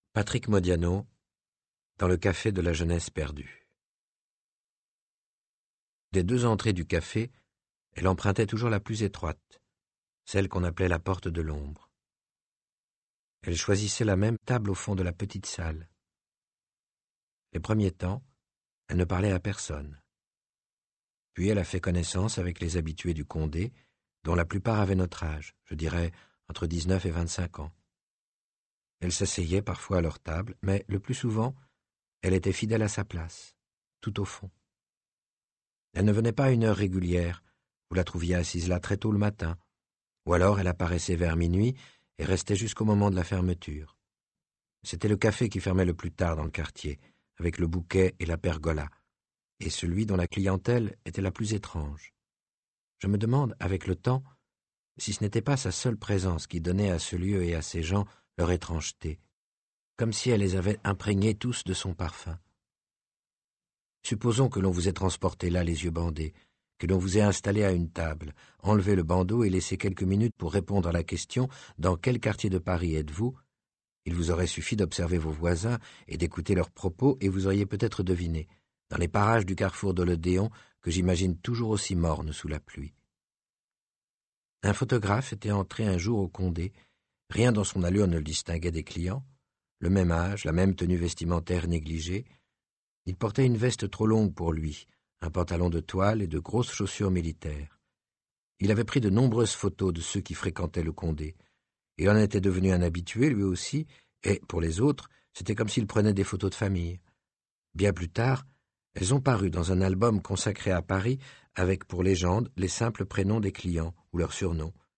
Patrick Modiano, dans le café de la jeunesse perdue. Des deux entrées du café, elle empruntait toujours la plus étroite, celle qu'on appelait la porte de l'ombre. Elle choisissait la même table au fond de la petite salle. Les premiers temps, elle ne parlait à personne. Puis elle a fait connaissance avec les habitués du Condé, dont la plupart avaient notre âge, je dirais entre 19 et 25 ans. Elle s'asseyait parfois à leur table, mais le plus souvent, elle était fidèle à sa place, tout au fond. Elle ne venait pas à une heure régulière, vous la trouviez assise là très tôt le matin, ou alors elle apparaissait vers minuit et restait jusqu'au moment de la fermeture. C'était le café qui fermait le plus tard dans le quartier, avec le bouquet et la pergola, et celui dont la clientèle était la plus étrange. Je me demande, avec le temps, si ce n'était pas sa seule présence qui donnait à ce lieu et à ces gens leur étrangeté, comme si elle les avait imprégnés tous de son parfum. Supposons que l'on vous ait transporté là les yeux bandés, que l'on vous ait installé à une table, enlevé le bandeau et laissé quelques minutes pour répondre à la question « Dans quel quartier de Paris êtes-vous » Il vous aurait suffi d'observer vos voisins et d'écouter leurs propos et vous auriez peut-être deviné, dans les parages du carrefour de l'Odéon, que j'imagine toujours aussi morne sous la pluie. Un photographe était entré un jour au Condé, rien dans son allure ne le distinguait des clients, le même âge, la même tenue vestimentaire négligée. Il portait une veste trop longue pour lui, un pantalon de toile et de grosses chaussures militaires. Il avait pris de nombreuses photos de ceux qui fréquentaient le Condé. Il en était devenu un habitué, lui aussi, et, pour les autres, c'était comme s'il prenait des photos de famille. Bien plus tard, elles ont paru dans un album consacré à Paris avec pour légende les simples prénoms des clients ou leurs surnoms.